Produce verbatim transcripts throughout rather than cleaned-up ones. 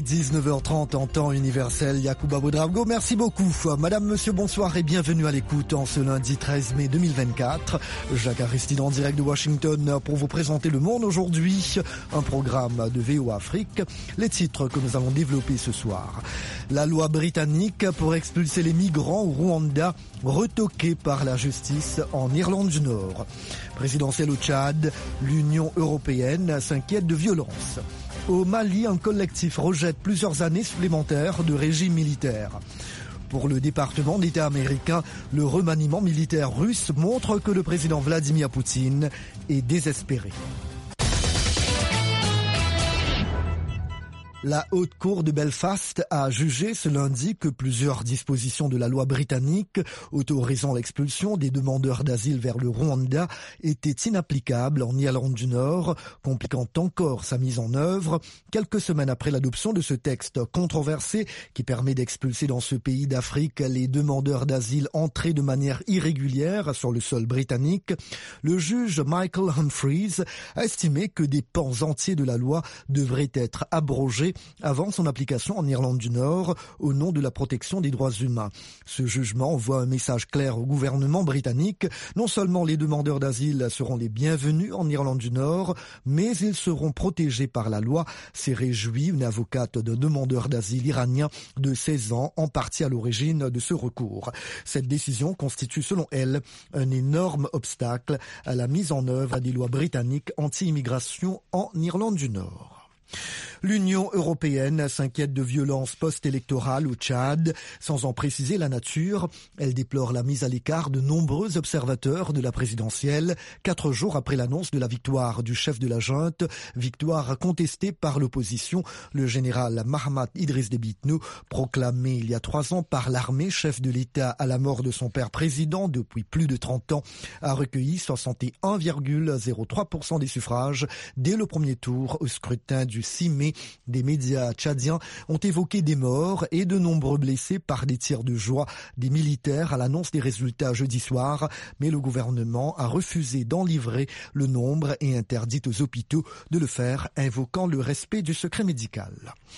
dix-neuf heures trente en temps universel. Yacouba Boudrago, merci beaucoup. Madame, monsieur, bonsoir et bienvenue à l'écoute en ce lundi treize mai deux mille vingt-quatre. Jacques Aristide en direct de Washington pour vous présenter Le Monde aujourd'hui, un programme de V O Afrique. Les titres que nous allons développer ce soir. La loi britannique pour expulser les migrants au Rwanda, retoquée par la justice en Irlande du Nord. Présidentielle au Tchad, l'Union européenne s'inquiète de violence. Au Mali, un collectif rejette plusieurs années supplémentaires de régime militaire. Pour le département d'État américain, le remaniement militaire russe montre que le président Vladimir Poutine est désespéré. La Haute Cour de Belfast a jugé ce lundi que plusieurs dispositions de la loi britannique autorisant l'expulsion des demandeurs d'asile vers le Rwanda étaient inapplicables en Irlande du Nord, compliquant encore sa mise en œuvre. Quelques semaines après l'adoption de ce texte controversé qui permet d'expulser dans ce pays d'Afrique les demandeurs d'asile entrés de manière irrégulière sur le sol britannique, le juge Michael Humphreys a estimé que des pans entiers de la loi devraient être abrogés avant son application en Irlande du Nord au nom de la protection des droits humains. Ce jugement envoie un message clair au gouvernement britannique. Non seulement les demandeurs d'asile seront les bienvenus en Irlande du Nord, mais ils seront protégés par la loi, s'est réjouie une avocate d'un demandeur d'asile iranien de seize ans, en partie à l'origine de ce recours. Cette décision constitue selon elle un énorme obstacle à la mise en œuvre des lois britanniques anti-immigration en Irlande du Nord. L'Union européenne s'inquiète de violences post-électorales au Tchad. Sans en préciser la nature, elle déplore la mise à l'écart de nombreux observateurs de la présidentielle, quatre jours après l'annonce de la victoire du chef de la junte, victoire contestée par l'opposition. Le général Mahamat Idriss Déby Itno, proclamé il y a trois ans par l'armée, chef de l'État à la mort de son père président depuis plus de trente ans, a recueilli soixante et un virgule zéro trois pour cent des suffrages dès le premier tour au scrutin du six mai. Des médias tchadiens ont évoqué des morts et de nombreux blessés par des tirs de joie des militaires à l'annonce des résultats jeudi soir, mais le gouvernement a refusé d'en livrer le nombre et interdit aux hôpitaux de le faire, invoquant le respect du secret médical.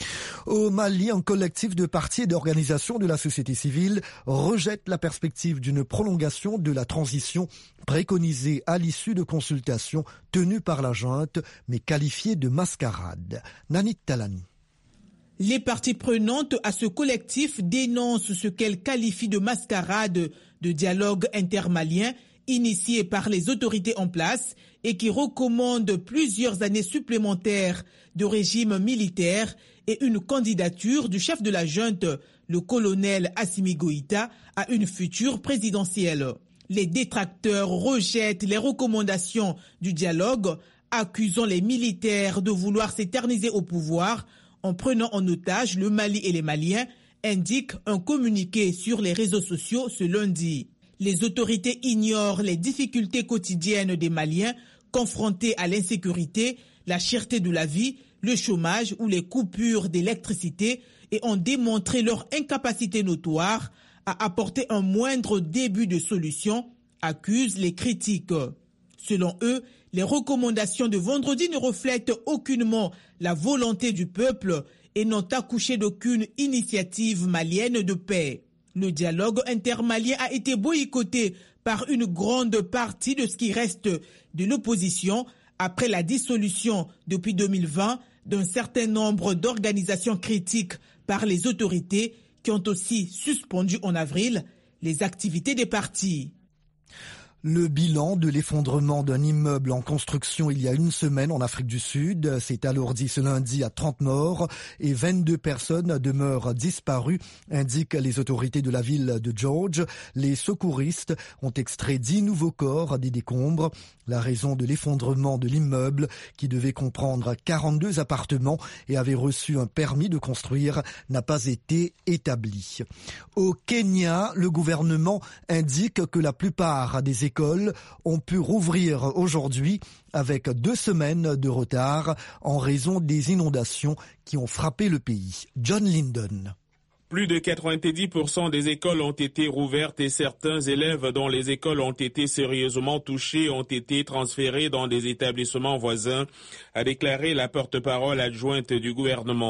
Au Mali, un collectif de partis et d'organisations de la société civile rejette la perspective d'une prolongation de la transition préconisée à l'issue de consultations tenues par la junte, mais qualifiée de mascarade. Nanit Talani. Les parties prenantes à ce collectif dénoncent ce qu'elles qualifient de mascarade de dialogue intermalien initié par les autorités en place et qui recommande plusieurs années supplémentaires de régime militaire et une candidature du chef de la junte, le colonel Assimi Goïta, à une future présidentielle. Les détracteurs rejettent les recommandations du dialogue, accusant les militaires de vouloir s'éterniser au pouvoir en prenant en otage le Mali et les Maliens, indique un communiqué sur les réseaux sociaux ce lundi. Les autorités ignorent les difficultés quotidiennes des Maliens confrontés à l'insécurité, la cherté de la vie, le chômage ou les coupures d'électricité et ont démontré leur incapacité notoire à apporter un moindre début de solution, accusent les critiques. Selon eux, les recommandations de vendredi ne reflètent aucunement la volonté du peuple et n'ont accouché d'aucune initiative malienne de paix. Le dialogue intermalien a été boycotté par une grande partie de ce qui reste de l'opposition après la dissolution depuis deux mille vingt d'un certain nombre d'organisations critiques par les autorités qui ont aussi suspendu en avril les activités des partis. Le bilan de l'effondrement d'un immeuble en construction il y a une semaine en Afrique du Sud s'est alourdi ce lundi à trente morts et vingt-deux personnes demeurent disparues, indiquent les autorités de la ville de George. Les secouristes ont extrait dix nouveaux corps des décombres. La raison de l'effondrement de l'immeuble, qui devait comprendre quarante-deux appartements et avait reçu un permis de construire, n'a pas été établie. Au Kenya, le gouvernement indique que la plupart des écoles ont pu rouvrir aujourd'hui avec deux semaines de retard en raison des inondations qui ont frappé le pays. John Linden. Plus de quatre-vingt-dix pour cent des écoles ont été rouvertes et certains élèves dont les écoles ont été sérieusement touchées ont été transférés dans des établissements voisins, a déclaré la porte-parole adjointe du gouvernement.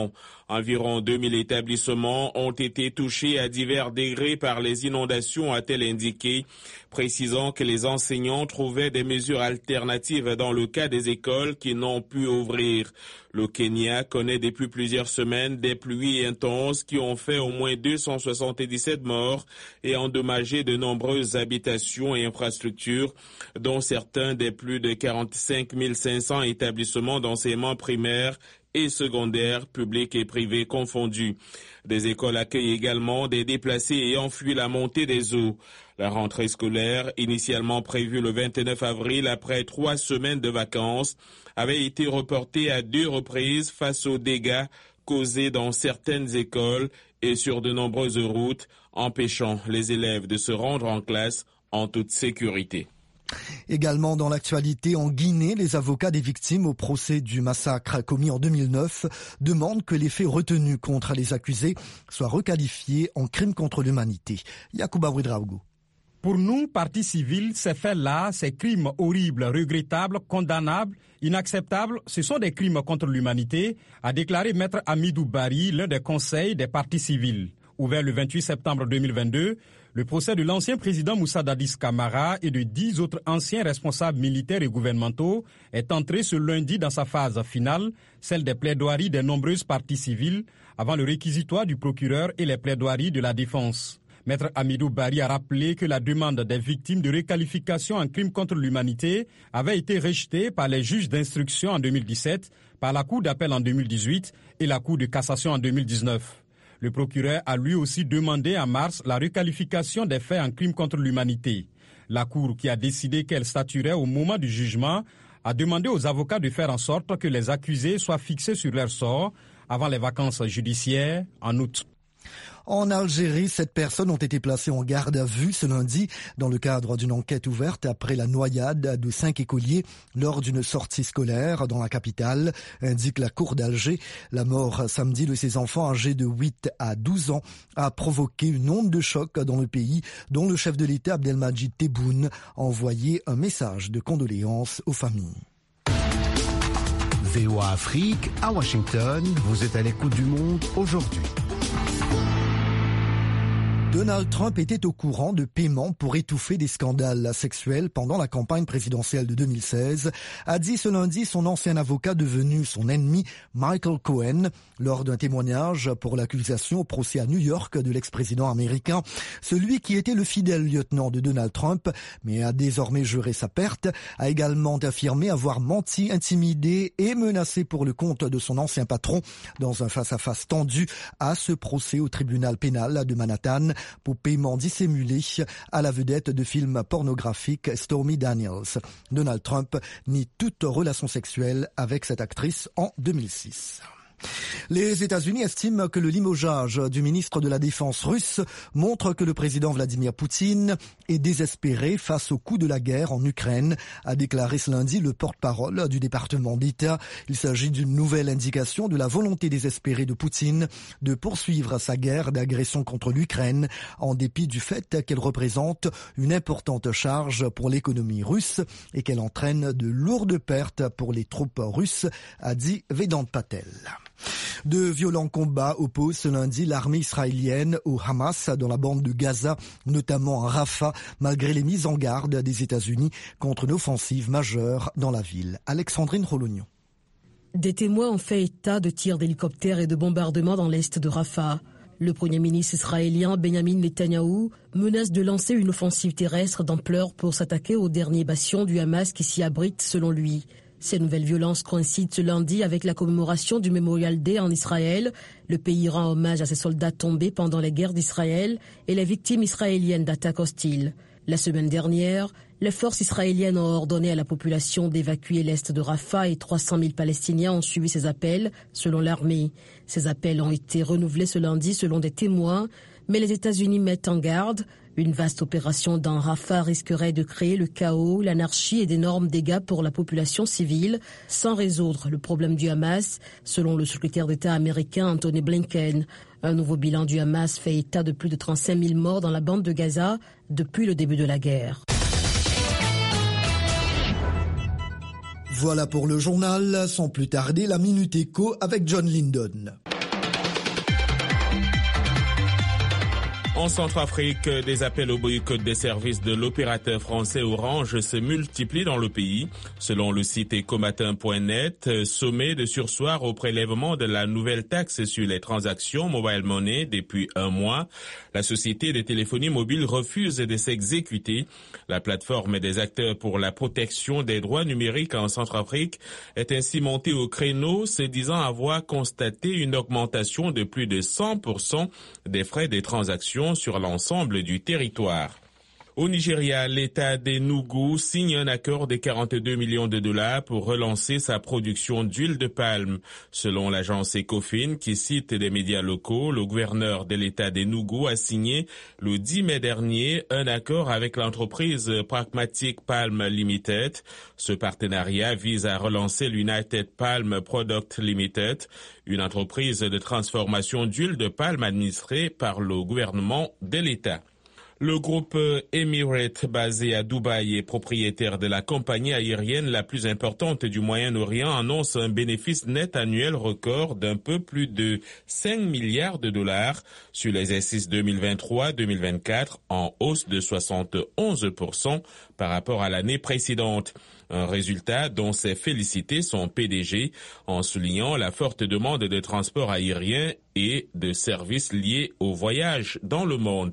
Environ deux mille établissements ont été touchés à divers degrés par les inondations, a-t-elle indiqué, précisant que les enseignants trouvaient des mesures alternatives dans le cas des écoles qui n'ont pu ouvrir. Le Kenya connaît depuis plusieurs semaines des pluies intenses qui ont fait au moins deux cent soixante-dix-sept morts et endommagé de nombreuses habitations et infrastructures, dont certains des plus de quarante-cinq mille cinq cents établissements d'enseignement primaire et secondaires, publics et privés confondus. Des écoles accueillent également des déplacés ayant fui la montée des eaux. La rentrée scolaire, initialement prévue le vingt-neuf avril après trois semaines de vacances, avait été reportée à deux reprises face aux dégâts causés dans certaines écoles et sur de nombreuses routes, empêchant les élèves de se rendre en classe en toute sécurité. Également dans l'actualité, en Guinée, les avocats des victimes au procès du massacre commis en deux mille neuf demandent que les faits retenus contre les accusés soient requalifiés en crimes contre l'humanité. Yacouba Ouedraogo. Pour nous, partis civils, ces faits-là, ces crimes horribles, regrettables, condamnables, inacceptables, ce sont des crimes contre l'humanité, a déclaré Maître Hamidou Bari, l'un des conseils des partis civils. Ouvert le vingt-huit septembre deux mille vingt-deux, le procès de l'ancien président Moussa Dadis Camara et de dix autres anciens responsables militaires et gouvernementaux est entré ce lundi dans sa phase finale, celle des plaidoiries des nombreuses parties civiles, avant le réquisitoire du procureur et les plaidoiries de la défense. Maître Hamidou Bari a rappelé que la demande des victimes de requalification en crime contre l'humanité avait été rejetée par les juges d'instruction en deux mille dix-sept, par la Cour d'appel en deux mille dix-huit et la Cour de cassation en deux mille dix-neuf. Le procureur a lui aussi demandé en mars la requalification des faits en crime contre l'humanité. La Cour, qui a décidé qu'elle statuerait au moment du jugement, a demandé aux avocats de faire en sorte que les accusés soient fixés sur leur sort avant les vacances judiciaires en août. En Algérie, sept personnes ont été placées en garde à vue ce lundi dans le cadre d'une enquête ouverte après la noyade de cinq écoliers lors d'une sortie scolaire dans la capitale, indique la Cour d'Alger. La mort samedi de ces enfants âgés de huit à douze ans a provoqué une onde de choc dans le pays, dont le chef de l'État Abdelmadjid Tebboune a envoyé un message de condoléances aux familles. V O A Afrique, à Washington, vous êtes à l'écoute du monde aujourd'hui. Donald Trump était au courant de paiements pour étouffer des scandales sexuels pendant la campagne présidentielle de deux mille seize, a dit ce lundi son ancien avocat devenu son ennemi Michael Cohen lors d'un témoignage pour l'accusation au procès à New York de l'ex-président américain. Celui qui était le fidèle lieutenant de Donald Trump, mais a désormais juré sa perte, a également affirmé avoir menti, intimidé et menacé pour le compte de son ancien patron dans un face-à-face tendu à ce procès au tribunal pénal de Manhattan pour paiement dissimulé à la vedette de films pornographiques Stormy Daniels. Donald Trump nie toute relation sexuelle avec cette actrice en deux mille six. Les États-Unis estiment que le limogeage du ministre de la Défense russe montre que le président Vladimir Poutine est désespéré face au coût de la guerre en Ukraine, a déclaré ce lundi le porte-parole du département d'État. Il s'agit d'une nouvelle indication de la volonté désespérée de Poutine de poursuivre sa guerre d'agression contre l'Ukraine, en dépit du fait qu'elle représente une importante charge pour l'économie russe et qu'elle entraîne de lourdes pertes pour les troupes russes, a dit Vedant Patel. De violents combats opposent ce lundi l'armée israélienne au Hamas dans la bande de Gaza, notamment à Rafah, malgré les mises en garde des États-Unis contre une offensive majeure dans la ville. Alexandrine Rolognon. Des témoins ont fait état de tirs d'hélicoptères et de bombardements dans l'est de Rafah. Le premier ministre israélien Benjamin Netanyahou menace de lancer une offensive terrestre d'ampleur pour s'attaquer aux derniers bastions du Hamas qui s'y abritent selon lui. Ces nouvelles violences coïncident ce lundi avec la commémoration du Memorial Day en Israël. Le pays rend hommage à ses soldats tombés pendant les guerres d'Israël et les victimes israéliennes d'attaques hostiles. La semaine dernière, les forces israéliennes ont ordonné à la population d'évacuer l'est de Rafah et trois cent mille Palestiniens ont suivi ces appels, selon l'armée. Ces appels ont été renouvelés ce lundi selon des témoins, mais les États-Unis mettent en garde. Une vaste opération dans Rafah risquerait de créer le chaos, l'anarchie et d'énormes dégâts pour la population civile, sans résoudre le problème du Hamas, selon le secrétaire d'État américain Anthony Blinken. Un nouveau bilan du Hamas fait état de plus de trente-cinq mille morts dans la bande de Gaza depuis le début de la guerre. Voilà pour le journal. Sans plus tarder, la Minute Éco avec John Lindon. En Centrafrique, des appels au boycott des services de l'opérateur français Orange se multiplient dans le pays. Selon le site ecomatin point net, sommet de surseoir au prélèvement de la nouvelle taxe sur les transactions mobile money depuis un mois. La société de téléphonie mobile refuse de s'exécuter. La plateforme des acteurs pour la protection des droits numériques en Centrafrique est ainsi montée au créneau, se disant avoir constaté une augmentation de plus de cent pour cent des frais des transactions sur l'ensemble du territoire. Au Nigeria, l'État d'Enugu signe un accord de quarante-deux millions de dollars pour relancer sa production d'huile de palme. Selon l'agence Ecofin, qui cite des médias locaux, le gouverneur de l'État d'Enugu a signé le dix mai dernier un accord avec l'entreprise Pragmatic Palm Limited. Ce partenariat vise à relancer l'United Palm Product Limited, une entreprise de transformation d'huile de palme administrée par le gouvernement de l'État. Le groupe Emirates, basé à Dubaï et propriétaire de la compagnie aérienne la plus importante du Moyen-Orient, annonce un bénéfice net annuel record d'un peu plus de cinq milliards de dollars sur l'exercice deux mille vingt-trois deux mille vingt-quatre, en hausse de soixante et onze pour cent par rapport à l'année précédente. Un résultat dont s'est félicité son P D G en soulignant la forte demande de transport aérien et de services liés au voyage dans le monde.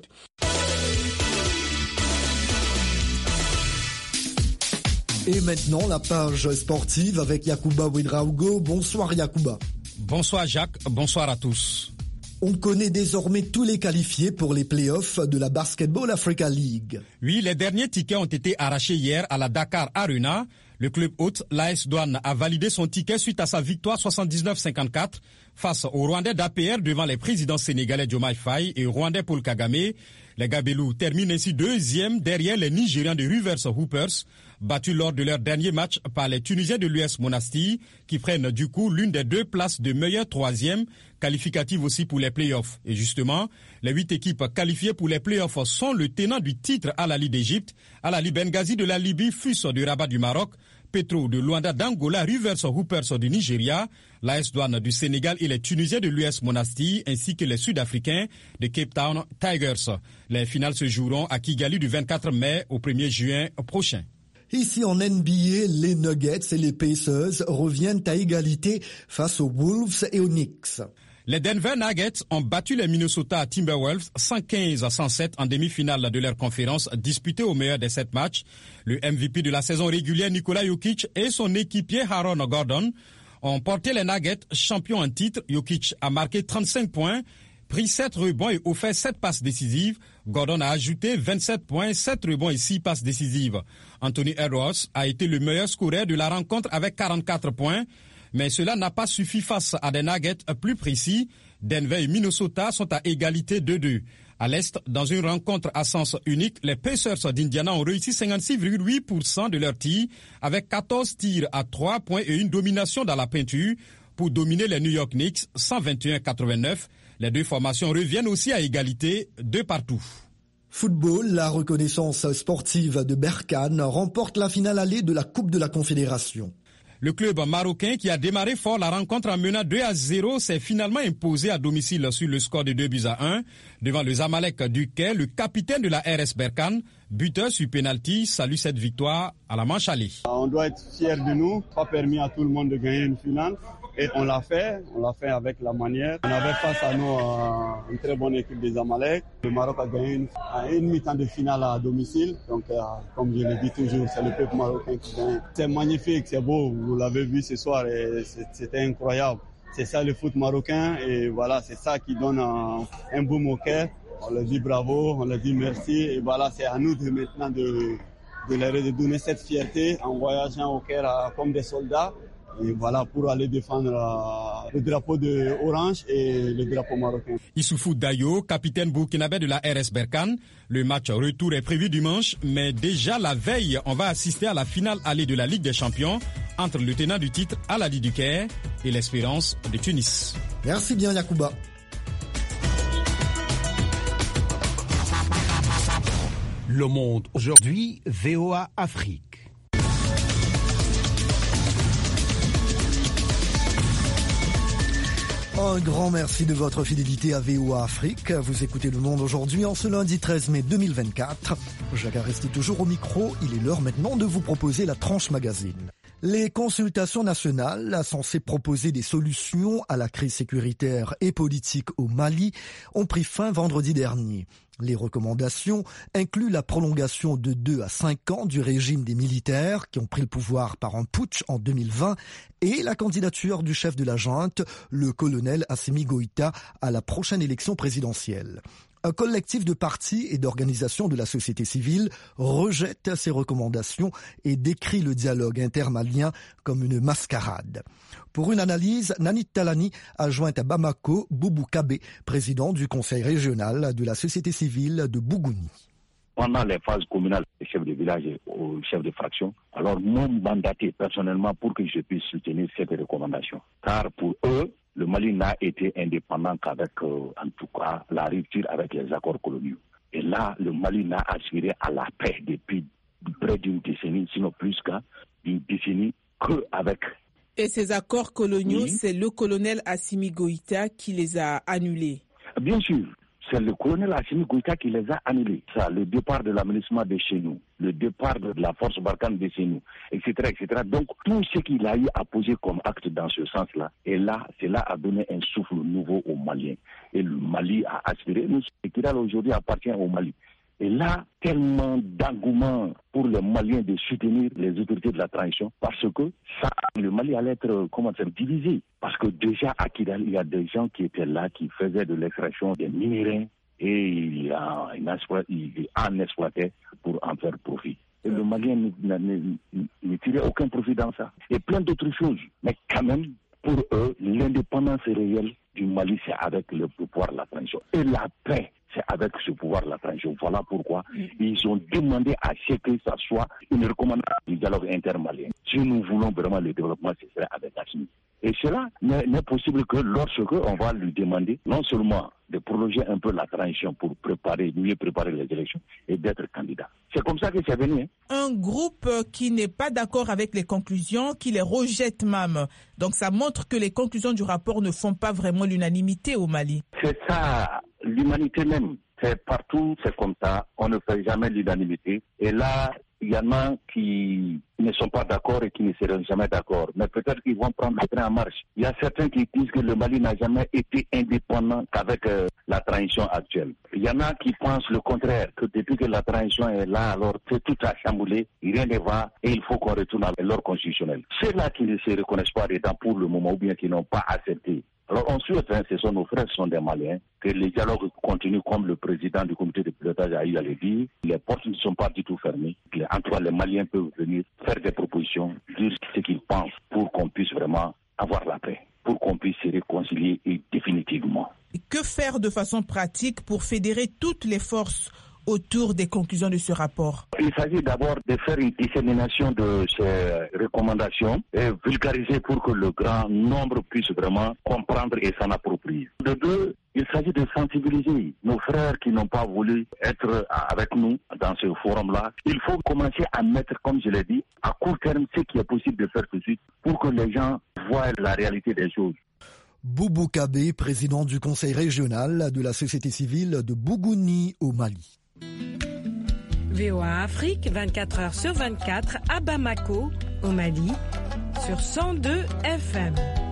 Et maintenant, la page sportive avec Yacouba Ouedraogo. Bonsoir Yacouba. Bonsoir Jacques, bonsoir à tous. On connaît désormais tous les qualifiés pour les playoffs de la Basketball Africa League. Oui, les derniers tickets ont été arrachés hier à la Dakar Arena. Le club hôte, l'A S Douane, a validé son ticket suite à sa victoire soixante-dix-neuf à cinquante-quatre face au Rwandais d'A P R devant les présidents sénégalais Diomaye Faye et Rwandais Paul Kagame. Les Gabelous terminent ainsi deuxième derrière les Nigérians de Rivers Hoopers, battus lors de leur dernier match par les Tunisiens de l'U S Monastir, qui prennent du coup l'une des deux places de meilleur troisième, qualificative aussi pour les playoffs. Et justement, les huit équipes qualifiées pour les playoffs sont le tenant du titre Al Ahly d'Égypte, Al Ahly Benghazi de la Libye, F U S du Rabat du Maroc, Petro de Luanda d'Angola, Rivers Hoopers du Nigeria, l'A S Douane du Sénégal et les Tunisiens de l'U S Monastir, ainsi que les Sud-Africains de Cape Town Tigers. Les finales se joueront à Kigali du vingt-quatre mai au premier juin prochain. Ici en N B A, les Nuggets et les Pacers reviennent à égalité face aux Wolves et aux Knicks. Les Denver Nuggets ont battu les Minnesota Timberwolves cent quinze à cent sept en demi-finale de leur conférence disputée au meilleur des sept matchs. Le M V P de la saison régulière Nikola Jokic et son équipier Aaron Gordon ont porté les Nuggets champions en titre. Jokic a marqué trente-cinq points, pris sept rebonds et offert sept passes décisives. Gordon a ajouté vingt-sept points, sept rebonds et six passes décisives. Anthony Edwards a été le meilleur scoreur de la rencontre avec quarante-quatre points. Mais cela n'a pas suffi face à des Nuggets plus précis. Denver et Minnesota sont à égalité deux deux. À l'Est, dans une rencontre à sens unique, les Pacers d'Indiana ont réussi cinquante-six virgule huit pour cent de leurs tirs avec quatorze tirs à trois points et une domination dans la peinture pour dominer les New York Knicks cent vingt et un à quatre-vingt-neuf. Les deux formations reviennent aussi à égalité, deux partout. Football, la reconnaissance sportive de Berkane remporte la finale allée de la Coupe de la Confédération. Le club marocain qui a démarré fort la rencontre en menant deux à zéro s'est finalement imposé à domicile sur le score de deux buts à un devant le Zamalek du Quai. Le capitaine de la R S Berkane, buteur sur penalty, salue cette victoire à la manche allée. On doit être fiers de nous, pas permis à tout le monde de gagner une finale. Et on l'a fait, on l'a fait avec la manière. On avait face à nous euh, une très bonne équipe des Zamalek. Le Maroc a gagné une, une mi-temps de finale à domicile. Donc, euh, comme je le dis toujours, c'est le peuple marocain qui gagne. C'est magnifique, c'est beau. Vous l'avez vu ce soir et c'était incroyable. C'est ça le foot marocain et voilà, c'est ça qui donne un, un boom au cœur. On leur dit bravo, on leur dit merci et voilà, c'est à nous de maintenant de, de leur donner cette fierté en voyageant au Caire comme des soldats. Et voilà, pour aller défendre euh, le drapeau de Orange et le drapeau marocain. Issoufou Dayo, capitaine burkinabé de la R S Berkane. Le match retour est prévu dimanche, mais déjà la veille, on va assister à la finale allée de la Ligue des Champions entre le tenant du titre Al Ahly du Caire et l'Espérance de Tunis. Merci bien Yacouba. Le Monde aujourd'hui, V O A Afrique. Un grand merci de votre fidélité à V O A Afrique. Vous écoutez Le Monde aujourd'hui en ce lundi treize mai deux mille vingt-quatre. Jacques Aristide toujours au micro. Il est l'heure maintenant de vous proposer la tranche magazine. Les consultations nationales censées proposer des solutions à la crise sécuritaire et politique au Mali ont pris fin vendredi dernier. Les recommandations incluent la prolongation de deux à cinq ans du régime des militaires qui ont pris le pouvoir par un putsch en deux mille vingt et la candidature du chef de la junte, le colonel Assimi Goïta, à la prochaine élection présidentielle. Un collectif de partis et d'organisations de la société civile rejette ces recommandations et décrit le dialogue intermalien comme une mascarade. Pour une analyse, Nanit Talani a joint à Bamako Boubou Kabé, président du conseil régional de la société civile de Bougouni. Pendant les phases communales, les chefs de village et les chefs de fraction, alors m'ont mandaté personnellement pour que je puisse soutenir cette recommandation. Car pour eux, le Mali n'a été indépendant qu'avec, euh, en tout cas, la rupture avec les accords coloniaux. Et là, le Mali n'a aspiré à la paix depuis près d'une décennie, sinon plus qu'une décennie, qu'avec. Et ces accords coloniaux, oui. C'est le colonel Assimi Goïta qui les a annulés. Bien sûr. C'est le colonel Assimi Goïta qui les a annulés. Ça, le départ de l'aménagement de chez nous, le départ de la force Barkhane de chez nous, et cetera, et cetera. Donc, tout ce qu'il a eu à poser comme acte dans ce sens-là, et là, cela a donné un souffle nouveau aux Maliens. Et le Mali a aspiré. Nous, ce qui aujourd'hui appartient au Mali. Et là, tellement d'engouement pour les Maliens de soutenir les autorités de la transition, parce que ça, le Mali allait être, comment dire, divisé. Parce que déjà à Kidal, il y a des gens qui étaient là, qui faisaient de l'extraction des minéraux, et il en exploitait pour en faire profit. Et le Malien ne tirait aucun profit dans ça. Et plein d'autres choses. Mais quand même, pour eux, l'indépendance réelle du Mali, c'est avec le pouvoir de la transition. Et la paix, c'est avec ce pouvoir de la transition. Voilà pourquoi ils ont demandé à ce que ça soit une recommandation du dialogue intermalien. Si nous voulons vraiment le développement, ce serait avec Assimi. Et cela n'est possible que lorsque on va lui demander non seulement de prolonger un peu la transition pour préparer, mieux préparer les élections et d'être candidat. C'est comme ça que c'est venu. Hein. Un groupe qui n'est pas d'accord avec les conclusions, qui les rejette même. Donc ça montre que les conclusions du rapport ne font pas vraiment l'unanimité au Mali. C'est ça, l'humanité même. C'est partout, c'est comme ça. On ne fait jamais l'unanimité. Et là, il y en a qui ne sont pas d'accord et qui ne seront jamais d'accord. Mais peut-être qu'ils vont prendre le train en marche. Il y a certains qui disent que le Mali n'a jamais été indépendant qu'avec euh, la transition actuelle. Il y en a qui pensent le contraire, que depuis que la transition est là, alors c'est tout à chambouler, rien ne va et il faut qu'on retourne à l'ordre constitutionnel. Ceux-là qui ne se reconnaissent pas dedans pour le moment ou bien qui n'ont pas accepté. Alors on souhaite, hein, ce sont nos frères, ce sont des Maliens, que les dialogues continuent comme le président du comité de pilotage a eu à le dire. Les portes ne sont pas du tout fermées. En tout cas, les Maliens peuvent venir faire des propositions, dire ce qu'ils pensent pour qu'on puisse vraiment avoir la paix, pour qu'on puisse se réconcilier et définitivement. Que faire de façon pratique pour fédérer toutes les forces autour des conclusions de ce rapport? Il s'agit d'abord de faire une dissémination de ces recommandations et vulgariser pour que le grand nombre puisse vraiment comprendre et s'en approprier. De deux, il s'agit de sensibiliser nos frères qui n'ont pas voulu être avec nous dans ce forum-là. Il faut commencer à mettre, comme je l'ai dit, à court terme ce qui est possible de faire tout de suite pour que les gens voient la réalité des choses. Boubou Kabé, président du conseil régional de la société civile de Bougouni au Mali. V O A Afrique, vingt-quatre heures sur vingt-quatre, à Bamako, au Mali, sur cent deux F M.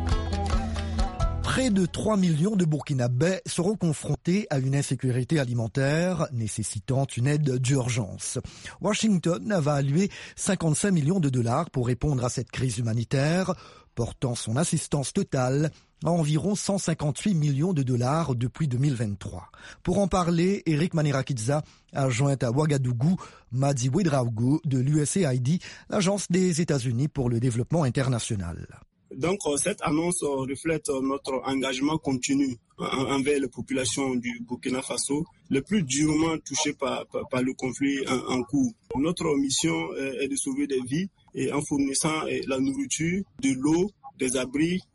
Près de trois millions de Burkinabés seront confrontés à une insécurité alimentaire nécessitant une aide d'urgence. Washington va allouer cinquante-cinq millions de dollars pour répondre à cette crise humanitaire, portant son assistance totale à environ cent cinquante-huit millions de dollars depuis deux mille vingt-trois. Pour en parler, Eric Manirakidza a joint à Ouagadougou Madi Ouedraogo de l'U S A I D, l'Agence des États-Unis pour le développement international. Donc cette annonce reflète notre engagement continu envers les populations du Burkina Faso, les plus durement touchées par, par, par le conflit en, en cours. Notre mission est de sauver des vies et en fournissant la nourriture, de l'eau, des abris,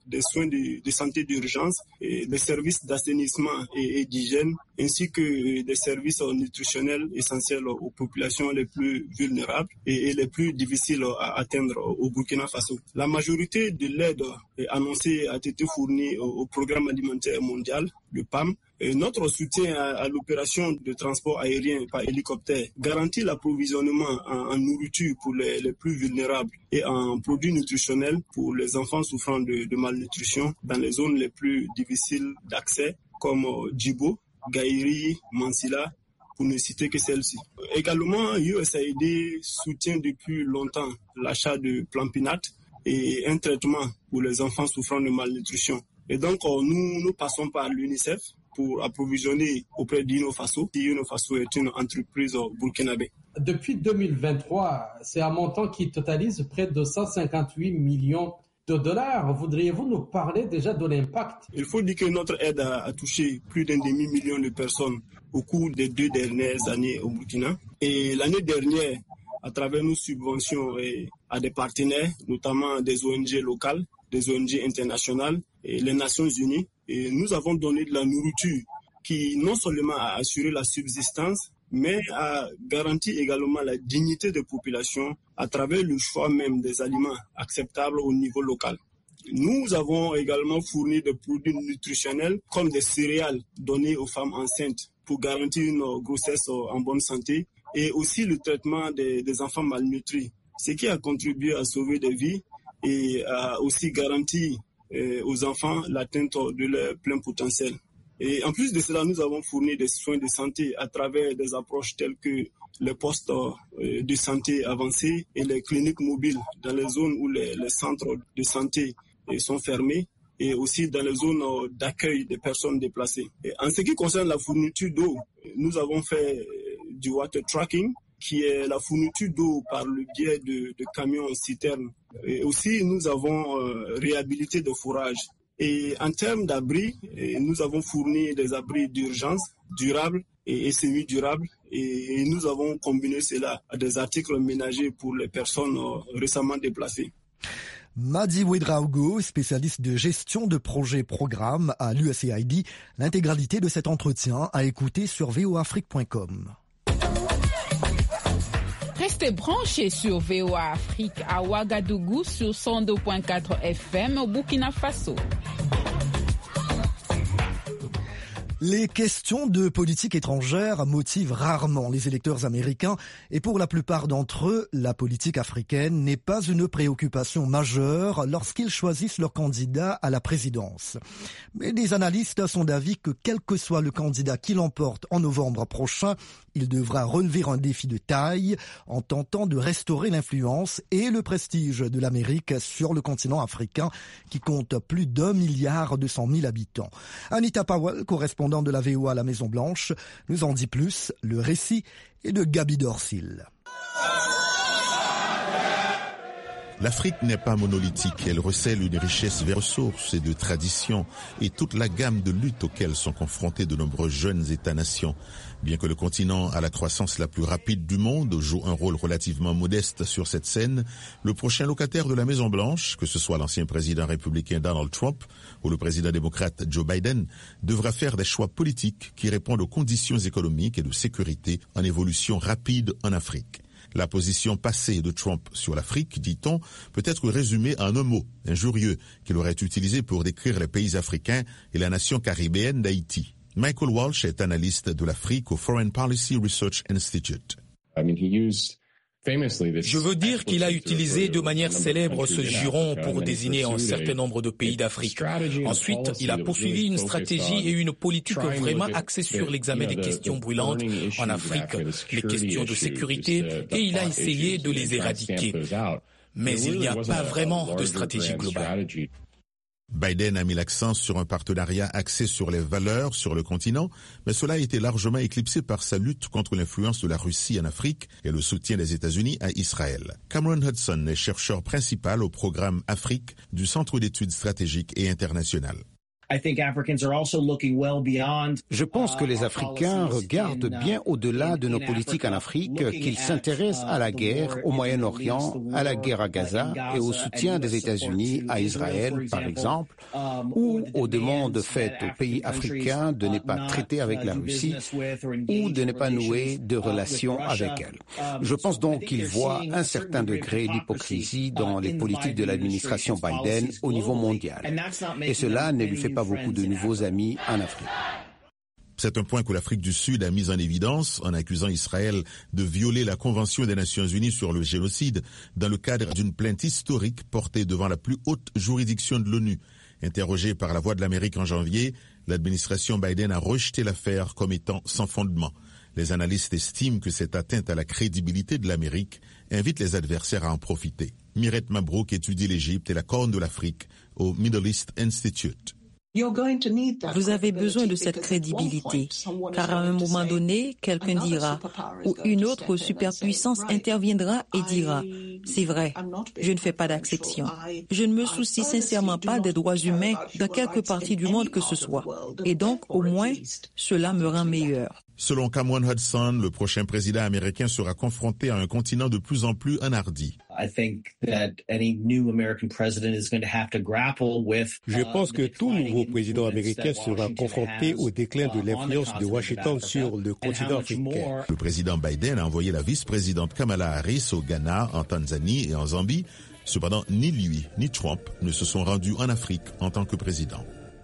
des soins de, de santé d'urgence, et des services d'assainissement et, et d'hygiène, ainsi que des services nutritionnels essentiels aux populations les plus vulnérables et, et les plus difficiles à atteindre au Burkina Faso. La majorité de l'aide annoncée a été fournie au, au Programme alimentaire mondial, le P A M. Et notre soutien à, à l'opération de transport aérien par hélicoptère garantit l'approvisionnement en, en nourriture pour les, les plus vulnérables et en produits nutritionnels pour les enfants souffrant de, de malnutrition dans les zones les plus difficiles d'accès comme Djibo, Gaïri, Mansilla, pour ne citer que celle-ci. Également, U S A I D soutient depuis longtemps l'achat de Plampinat et un traitement pour les enfants souffrant de malnutrition. Et donc, nous, nous passons par l'UNICEF pour approvisionner auprès d'Inofaso. Inofaso est une entreprise burkinabé. Depuis deux mille vingt-trois, c'est un montant qui totalise près de cent cinquante-huit millions de dollars. Voudriez-vous nous parler déjà de l'impact? Il faut dire que notre aide a, a touché plus d'un demi-million de personnes au cours des deux dernières années au Burkina. Et l'année dernière, à travers nos subventions et à des partenaires, notamment des O N G locales, des O N G internationales et les Nations Unies, et nous avons donné de la nourriture qui non seulement a assuré la subsistance, mais a garanti également la dignité des populations à travers le choix même des aliments acceptables au niveau local. Nous avons également fourni des produits nutritionnels comme des céréales données aux femmes enceintes pour garantir une grossesse en bonne santé et aussi le traitement des, des enfants malnutris, ce qui a contribué à sauver des vies et a aussi garanti euh, aux enfants l'atteinte de leur plein potentiel. Et en plus de cela, nous avons fourni des soins de santé à travers des approches telles que les postes euh, de santé avancés et les cliniques mobiles dans les zones où les, les centres de santé euh, sont fermés et aussi dans les zones euh, d'accueil des personnes déplacées. Et en ce qui concerne la fourniture d'eau, nous avons fait euh, du water tracking, qui est la fourniture d'eau par le biais de, de camions citernes. Et aussi, nous avons euh, réhabilité des fourrages. Et en termes d'abris, nous avons fourni des abris d'urgence durables et, et semi-durables. Et, et nous avons combiné cela à des articles ménagers pour les personnes euh, récemment déplacées. Madi Ouedraogo, spécialiste de gestion de projets programmes à l'U S A I D. L'intégralité de cet entretien à écouter sur v o afrique point com. Restez branchés sur V O A Afrique à Ouagadougou sur cent deux virgule quatre F M au Burkina Faso. Les questions de politique étrangère motivent rarement les électeurs américains et pour la plupart d'entre eux, la politique africaine n'est pas une préoccupation majeure lorsqu'ils choisissent leur candidat à la présidence. Mais des analystes sont d'avis que quel que soit le candidat qui l'emporte en novembre prochain, il devra relever un défi de taille en tentant de restaurer l'influence et le prestige de l'Amérique sur le continent africain qui compte plus d'un milliard deux cent mille habitants. Anita Powell, correspondante de la V O A à la Maison-Blanche, nous en dit plus. Le récit est de Gabi Dorsil. L'Afrique n'est pas monolithique, elle recèle une richesse de ressources et de traditions et toute la gamme de luttes auxquelles sont confrontés de nombreux jeunes États-nations. Bien que le continent à la croissance la plus rapide du monde joue un rôle relativement modeste sur cette scène, le prochain locataire de la Maison-Blanche, que ce soit l'ancien président républicain Donald Trump ou le président démocrate Joe Biden, devra faire des choix politiques qui répondent aux conditions économiques et de sécurité en évolution rapide en Afrique. La position passée de Trump sur l'Afrique, dit-on, peut être résumée en un mot, injurieux, qu'il aurait utilisé pour décrire les pays africains et la nation caribéenne d'Haïti. Michael Walsh est analyste de l'Afrique au Foreign Policy Research Institute. I mean, he used... Je veux dire qu'il a utilisé de manière célèbre ce juron pour désigner un certain nombre de pays d'Afrique. Ensuite, il a poursuivi une stratégie et une politique vraiment axée sur l'examen des questions brûlantes en Afrique, les questions de sécurité, et il a essayé de les éradiquer. Mais il n'y a pas vraiment de stratégie globale. Biden a mis l'accent sur un partenariat axé sur les valeurs sur le continent, mais cela a été largement éclipsé par sa lutte contre l'influence de la Russie en Afrique et le soutien des États-Unis à Israël. Cameron Hudson est chercheur principal au programme Afrique du Centre d'études stratégiques et internationales. Je pense que les Africains regardent bien au-delà de nos politiques en Afrique, qu'ils s'intéressent à la guerre au Moyen-Orient, à la guerre à Gaza et au soutien des États-Unis à Israël, par exemple, ou aux demandes faites aux pays africains de ne pas traiter avec la Russie ou de ne pas nouer de relations avec elle. Je pense donc qu'ils voient un certain degré d'hypocrisie dans les politiques de l'administration Biden au niveau mondial. Et cela ne lui fait pas beaucoup de nouveaux amis en Afrique. C'est un point que l'Afrique du Sud a mis en évidence en accusant Israël de violer la Convention des Nations Unies sur le génocide dans le cadre d'une plainte historique portée devant la plus haute juridiction de l'ONU. Interrogée par la Voix de l'Amérique en janvier, l'administration Biden a rejeté l'affaire comme étant sans fondement. Les analystes estiment que cette atteinte à la crédibilité de l'Amérique invite les adversaires à en profiter. Miret Mabrouk étudie l'Égypte et la Corne de l'Afrique au Middle East Institute. Vous avez besoin de cette crédibilité, car à un moment donné, quelqu'un dira, ou une autre superpuissance interviendra et dira, c'est vrai, je ne fais pas d'acception. Je ne me soucie sincèrement pas des droits humains dans quelque partie du monde que ce soit. Et donc, au moins, cela me rend meilleur. Selon Cameron Hudson, le prochain président américain sera confronté à un continent de plus en plus enhardi. Je pense que tout nouveau président américain sera confronté au déclin de l'influence de Washington sur le continent africain. Le président Biden a envoyé la vice-présidente Kamala Harris au Ghana, en Tanzanie et en Zambie. Cependant, ni lui ni Trump ne se sont rendus en Afrique en tant que président.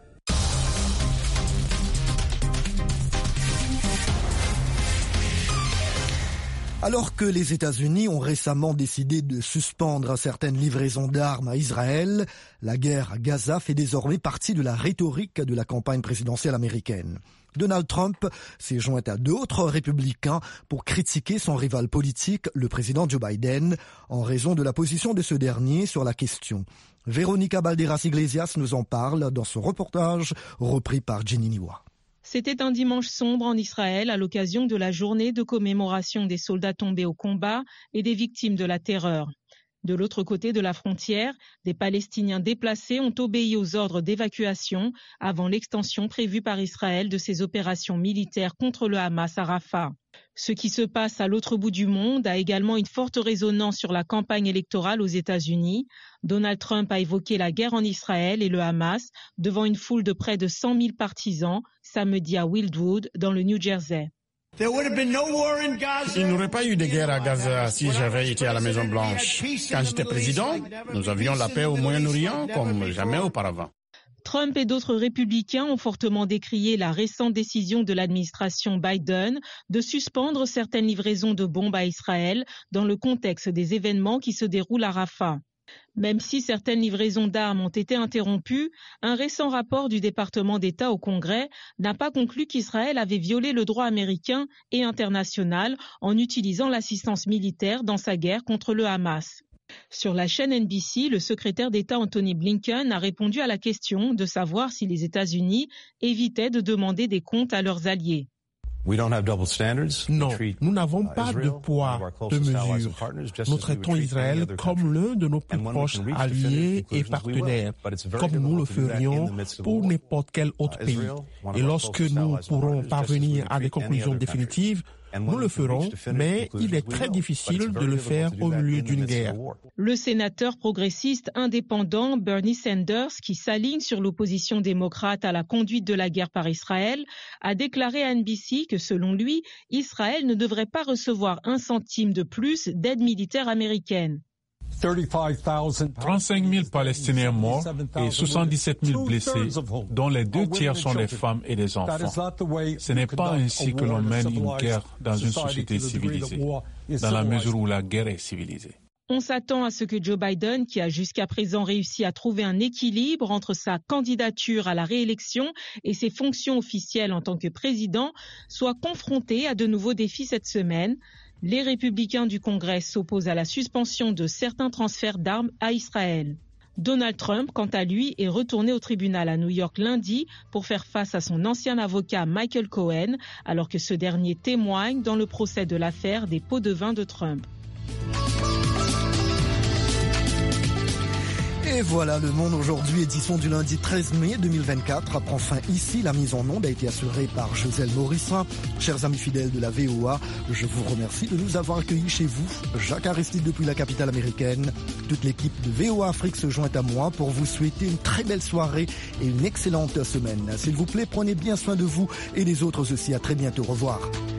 Alors que les États-Unis ont récemment décidé de suspendre certaines livraisons d'armes à Israël, la guerre à Gaza fait désormais partie de la rhétorique de la campagne présidentielle américaine. Donald Trump s'est joint à d'autres républicains pour critiquer son rival politique, le président Joe Biden, en raison de la position de ce dernier sur la question. Véronica Balderas-Iglesias nous en parle dans ce reportage repris par Jenny Niwa. C'était un dimanche sombre en Israël à l'occasion de la journée de commémoration des soldats tombés au combat et des victimes de la terreur. De l'autre côté de la frontière, des Palestiniens déplacés ont obéi aux ordres d'évacuation avant l'extension prévue par Israël de ses opérations militaires contre le Hamas à Rafah. Ce qui se passe à l'autre bout du monde a également une forte résonance sur la campagne électorale aux États-Unis. Donald Trump a évoqué la guerre en Israël et le Hamas devant une foule de près de cent mille partisans samedi à Wildwood dans le New Jersey. Il n'y aurait pas eu de guerre à Gaza si j'avais été à la Maison-Blanche. Quand j'étais président, nous avions la paix au Moyen-Orient comme jamais auparavant. Trump et d'autres républicains ont fortement décrié la récente décision de l'administration Biden de suspendre certaines livraisons de bombes à Israël dans le contexte des événements qui se déroulent à Rafah. Même si certaines livraisons d'armes ont été interrompues, un récent rapport du département d'État au Congrès n'a pas conclu qu'Israël avait violé le droit américain et international en utilisant l'assistance militaire dans sa guerre contre le Hamas. Sur la chaîne N B C, le secrétaire d'État Anthony Blinken a répondu à la question de savoir si les États-Unis évitaient de demander des comptes à leurs alliés. Non, nous n'avons pas de poids, de mesure. Nous traitons Israël comme l'un de nos plus proches alliés et partenaires, comme nous le ferions pour n'importe quel autre pays. Et lorsque nous pourrons parvenir à des conclusions définitives, nous le ferons, mais il est très difficile de le faire au milieu d'une guerre. Le sénateur progressiste indépendant Bernie Sanders, qui s'aligne sur l'opposition démocrate à la conduite de la guerre par Israël, a déclaré à N B C que selon lui, Israël ne devrait pas recevoir un centime de plus d'aide militaire américaine. trente-cinq mille Palestiniens morts et soixante-dix-sept mille blessés, dont les deux tiers sont des femmes et des enfants. Ce n'est pas ainsi que l'on mène une guerre dans une société civilisée, dans la mesure où la guerre est civilisée. On s'attend à ce que Joe Biden, qui a jusqu'à présent réussi à trouver un équilibre entre sa candidature à la réélection et ses fonctions officielles en tant que président, soit confronté à de nouveaux défis cette semaine. Les républicains du Congrès s'opposent à la suspension de certains transferts d'armes à Israël. Donald Trump, quant à lui, est retourné au tribunal à New York lundi pour faire face à son ancien avocat Michael Cohen, alors que ce dernier témoigne dans le procès de l'affaire des pots de vin de Trump. Et voilà, Le Monde aujourd'hui, édition du lundi treize mai deux mille vingt-quatre, prend fin ici. La mise en onde a été assurée par Joselle Morissin. Chers amis fidèles de la V O A, je vous remercie de nous avoir accueillis chez vous. Jacques Aristide depuis la capitale américaine. Toute l'équipe de V O A Afrique se joint à moi pour vous souhaiter une très belle soirée et une excellente semaine. S'il vous plaît, prenez bien soin de vous et des autres aussi. À très bientôt. Au revoir.